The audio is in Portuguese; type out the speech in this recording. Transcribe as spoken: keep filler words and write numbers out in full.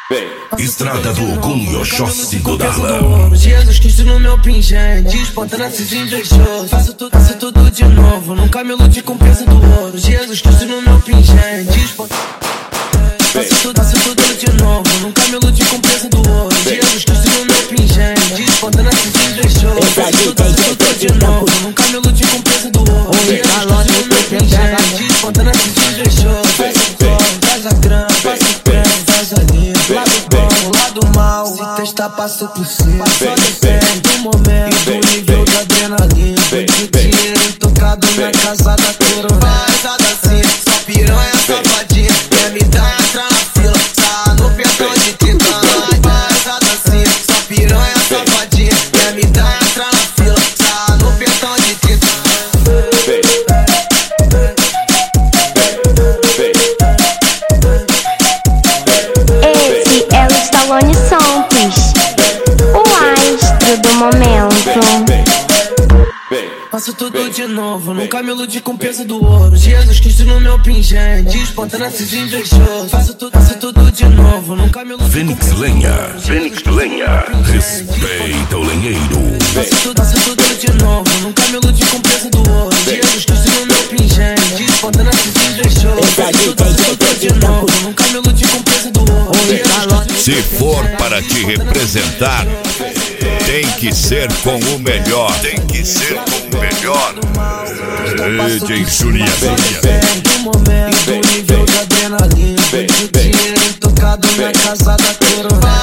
Estrada do Ogum, Oxóssi do Darlan. Jesus Cristo no meu pingente, desponta nascido invejoso. Faço tudo, faço tudo de novo, nunca me ilude com peso do ouro. Jesus Cristo no meu pingente, desponta. Faço tudo, faço tudo de novo, nunca me ilude com peso do ouro. Jesus Cristo no meu pingente, desponta nascido invejoso. Faço tudo, faço tudo de novo, nunca me ilude com peso do ouro. Jesus Cristo no meu pingente, desponta nascido invejoso. Faço corre, faz a grana, faço creme, faz a limpa. Lado bom, lado mal, se testar passo por cima. Só depende do momento e do nível da adrenalina. De dinheiro intocado na casa da coroa. Faz assim, só piranha safadinha. Quer me dar, entra na fila, tá no pentão de titã. Faz assim, só piranha safadinha. Quer me dar, entra na fila, tá no pentão de titã. Esse é o Stallone Santos, o astro do momento. Faço tudo de novo, nunca me ilude com peso do ouro. Jesus Cristo no meu pingente, desponta nascido invejoso. Faço tudo, faço tudo de novo, nunca me ilude Fênix com peso do Lenha, ouro. Fênix Lenha, respeita o lenheiro. Faço tudo, faço tudo de novo, nunca me ilude com peso do ouro. Jesus Cristo no meu pingente, desponta nascido invejoso. Faço tudo, faço tudo de novo, nunca me ilude com peso do ouro. Se for para te representar, tem que ser com o melhor. Tem que ser com o melhor. D J Juninho. Do momento e do nível da adrenalina. De dinheiro intocado na casa da coroa.